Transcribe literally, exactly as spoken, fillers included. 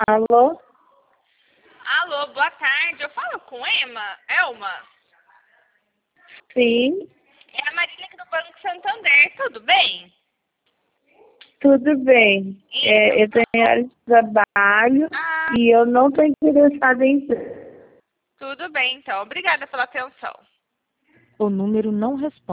Alô? Alô, boa tarde. Eu falo com Emma? Elma? Sim, É a Marília aqui do Banco Santander, tudo bem? tudo bem. É, eu tenho área de trabalho Ah, e eu não estou interessada em... tudo bem então. Obrigada pela atenção. O número não responde.